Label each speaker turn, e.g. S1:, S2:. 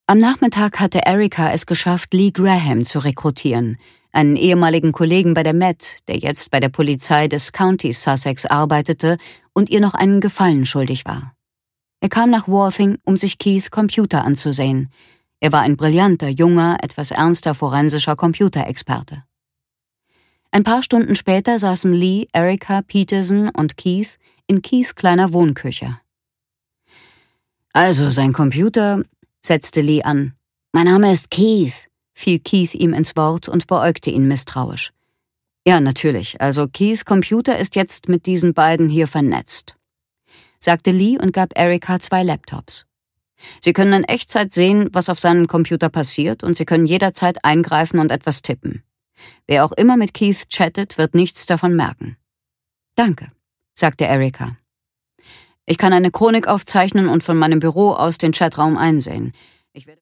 S1: Am Nachmittag hatte Erika es geschafft, Lee Graham zu rekrutieren, einen ehemaligen Kollegen bei der Met, der jetzt bei der Polizei des Countys Sussex arbeitete und ihr noch einen Gefallen schuldig war. Er kam nach Worthing, um sich Keiths Computer anzusehen. Er war ein brillanter, junger, etwas ernster forensischer Computerexperte. Ein paar Stunden später saßen Lee, Erika, Peterson und Keith in Keiths kleiner Wohnküche. »Also, sein Computer«, setzte Lee an. »Mein Name ist Keith«, fiel Keith ihm ins Wort und beäugte ihn misstrauisch. »Ja, natürlich. Also Keiths Computer ist jetzt mit diesen beiden hier vernetzt«, sagte Lee und gab Erika 2 Laptops. »Sie können in Echtzeit sehen, was auf seinem Computer passiert, und Sie können jederzeit eingreifen und etwas tippen. Wer auch immer mit Keith chattet, wird nichts davon merken.« »Danke«, sagte Erika. »Ich kann eine Chronik aufzeichnen und von meinem Büro aus den Chatraum einsehen. Ich werde